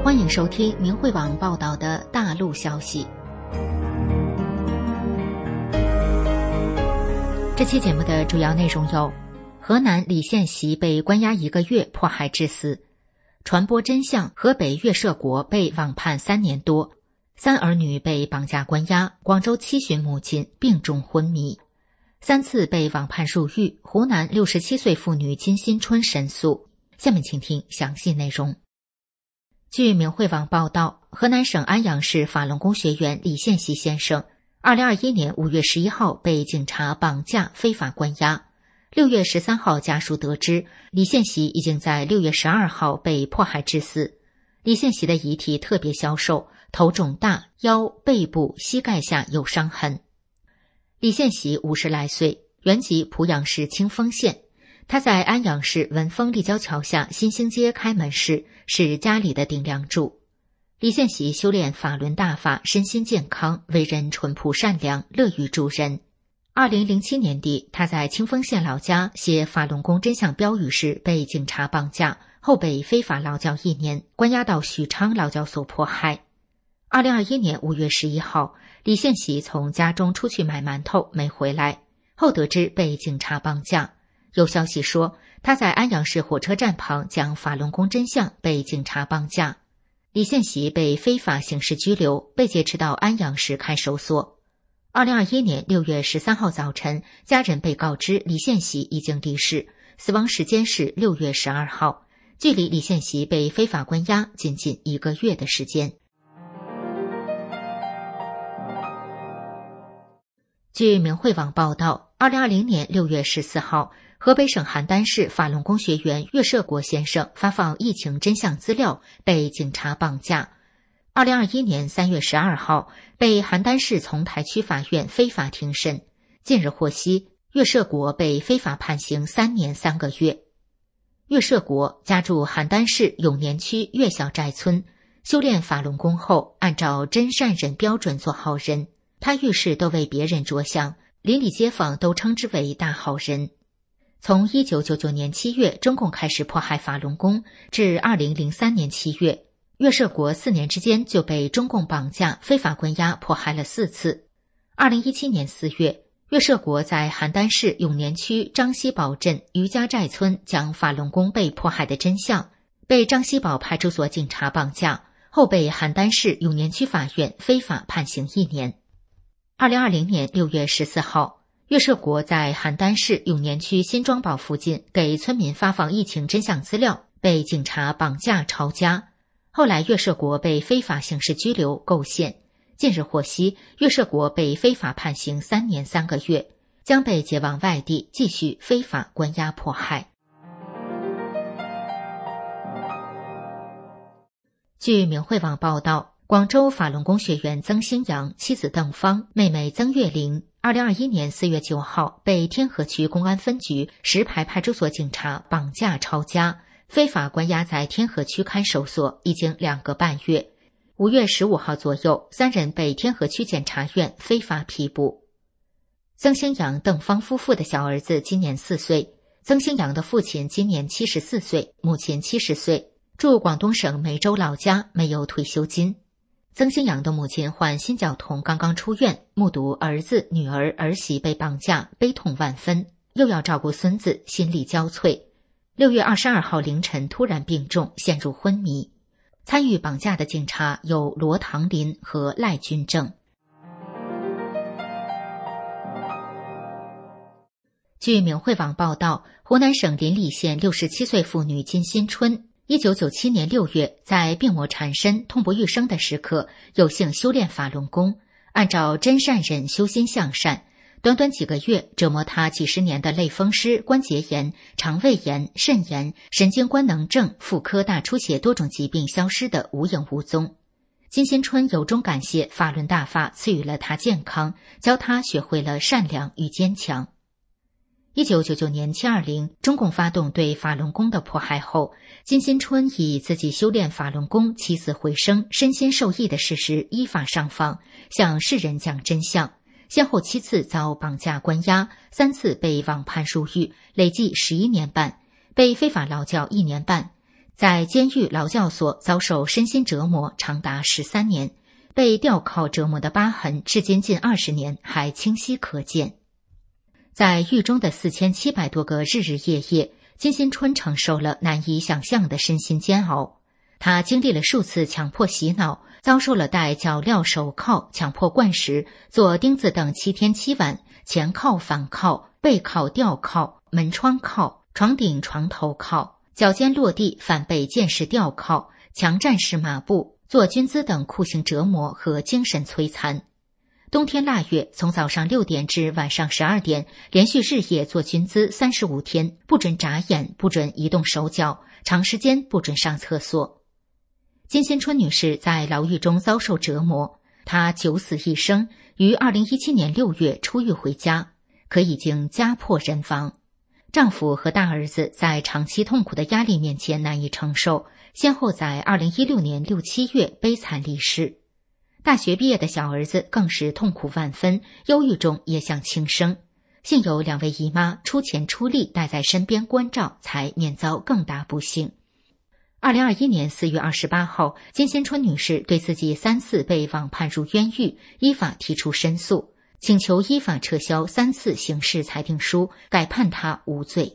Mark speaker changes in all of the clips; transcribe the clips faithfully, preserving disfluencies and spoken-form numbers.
Speaker 1: 欢迎收听明慧网报道的大陆消息。这期节目的主要内容有：河南李献习被关押一个月，迫害致死；传播真相，河北岳舍国被网判三年多；三儿女被绑架关押，广州七旬母亲病重昏迷；三次被网判入狱，湖南六十七岁妇女金新春申诉。下面请听详细内容。据明慧网报道，河南省安阳市法轮功学员李献习先生二零二一年五月十一号被警察绑架非法关押。六月十三号家属得知，李献习已经在六月十二号被迫害致死。李献习的遗体特别消瘦，头肿大，腰、背部、膝盖下有伤痕。李献习五十来岁，原籍濮阳市清丰县。他在安阳市文峰立交桥下新兴街开门市，是家里的顶梁柱。李献习修炼法轮大法，身心健康，为人淳朴善良，乐于助人。二零零七年底，他在清丰县老家写法轮功真相标语时被警察绑架，后被非法劳教一年，关押到许昌劳教所迫害。二零二一年五月十一号，李献习从家中出去买馒头没回来，后得知被警察绑架。有消息说，他在安阳市火车站旁讲法轮功真相，被警察绑架。李献习被非法刑事拘留，被劫持到安阳市看守所。二零二一年六月十三号早晨，家人被告知李献习已经离世，死亡时间是六月十二号，距离李献习被非法关押仅仅一个月的时间。据明慧网报道，二零二零年六月十四号，河北省邯郸市法轮功学员岳舍国先生发放疫情真相资料，被警察绑架。二零二一年三月十二号，被邯郸市丛台区法院非法庭审。近日获悉，岳舍国被非法判刑三年三个月。岳舍国家住邯郸市永年区岳小寨村，修炼法轮功后，按照真善忍标准做好人。他遇事都为别人着想，邻里街坊都称之为大好人。从一九九九年七月中共开始迫害法轮功，至二零零三年七月，岳舍国四年之间就被中共绑架、非法关押、迫害了四次。二零一七年四月，岳舍国在邯郸市永年区张西堡镇余家寨村讲法轮功被迫害的真相，被张西堡派出所警察绑架，后被邯郸市永年区法院非法判刑一年。二零二零年六月十四号，岳舍国在邯郸市永年区新庄堡附近给村民发放疫情真相资料，被警察绑架抄家。后来岳舍国被非法刑事拘留构陷。近日获悉，岳舍国被非法判刑三年三个月，将被解往外地继续非法关押迫害。据明慧网报道，广州法轮功学员曾兴阳、妻子邓芳、妹妹曾月玲二零二一年四月九号被天河区公安分局石牌派出所警察绑架抄家，非法关押在天河区看守所已经两个半月。五月十五号左右，三人被天河区检察院非法批捕。曾兴阳、邓芳夫妇的小儿子今年四岁，曾兴阳的父亲今年七十四岁，母亲七十岁，住广东省梅州老家，没有退休金。曾兴阳的母亲患心绞痛，刚刚出院，目睹儿子、女儿、儿媳被绑架，悲痛万分，又要照顾孙子，心力交瘁。六月二十二号凌晨突然病重，陷入昏迷。参与绑架的警察有罗唐林和赖军正。据明慧网报道，湖南省临澧县六十七岁妇女金新春一九九七年六月，在病魔缠身、痛不欲生的时刻，有幸修炼法轮功，按照真善忍修心向善，短短几个月，折磨他几十年的类风湿、关节炎、肠胃炎、肾炎、神经官能症、妇科大出血多种疾病消失得无影无踪。金新春由衷感谢法轮大法赐予了他健康，教他学会了善良与坚强。一九九九年七二零，中共发动对法轮功的迫害后，金新春以自己修炼法轮功起死回生、身心受益的事实依法上访，向世人讲真相。先后七次遭绑架关押，三次被网判入狱，累计十一年半，被非法劳教一年半。 在监狱劳教所遭受身心折磨长达十三年，被吊铐折磨的疤痕至今近二十年还清晰可见。在狱中的四千七百多个日日夜夜，金新春承受了难以想象的身心煎熬。他经历了数次强迫洗脑，遭受了戴脚镣手铐、强迫灌食、做钉子等七天七晚、前铐反铐、背铐吊铐、门窗铐、床顶床头铐、脚尖落地反被剑式吊铐、强战式马步、做军姿等酷刑折磨和精神摧残。冬天腊月，从早上六点至晚上十二点，连续日夜做军姿三十五天，不准眨眼，不准移动手脚，长时间不准上厕所。金新春女士在牢狱中遭受折磨，她九死一生，于二零一七年六月出狱回家，可已经家破人亡。丈夫和大儿子在长期痛苦的压力面前难以承受，先后在二零一六年六七月悲惨离世。大学毕业的小儿子更是痛苦万分，忧郁中也想轻生，幸有两位姨妈出钱出力带在身边关照，才免遭更大不幸。二零二一年四月二十八号，金新春女士对自己三次被网判入冤狱，依法提出申诉，请求依法撤销三次刑事裁定书，改判她无罪。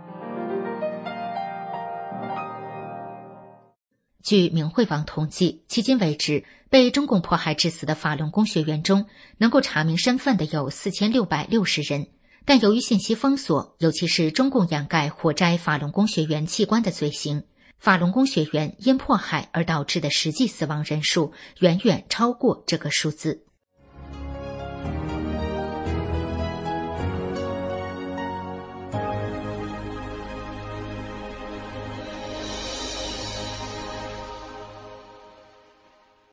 Speaker 1: 据明慧网统计，迄今为止，被中共迫害致死的法轮功学员中，能够查明身份的有四千六百六十人，但由于信息封锁，尤其是中共掩盖活摘法轮功学员器官的罪行，法轮功学员因迫害而导致的实际死亡人数远远超过这个数字。